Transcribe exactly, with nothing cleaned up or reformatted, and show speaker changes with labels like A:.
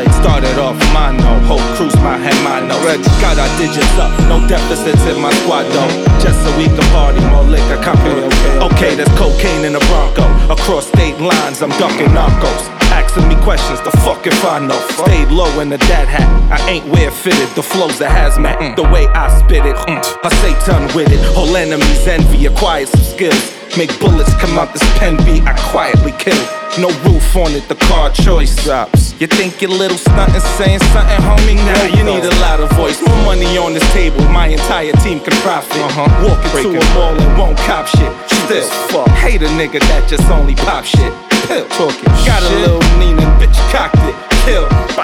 A: Started off mono, whole cruise my head mono. Got our digits up, no deficits in my squad though. Just so we can party, more liquor, copy. Okay, okay, there's cocaine in the Bronco. Across state lines, I'm ducking narcos. Asking me questions, the fuck if I know. Stayed low in the dad hat, I ain't where fitted. The flow's a hazmat, mm. the way I spit it, mm. I Satan with it. Whole enemies envy, acquire some skills. Make bullets come out this pen beat, I quietly kill. No roof on it, the car choice drops. You think your little stuntin' saying something, homie? Nah, you need a louder voice. More money on this table, my entire team can profit. Uh-huh. Walk into a mall and won't cop shit. Still, fuck, hate a nigga that just only pop shit. Pill talking, got a little meaning, bitch cocked it. Kill,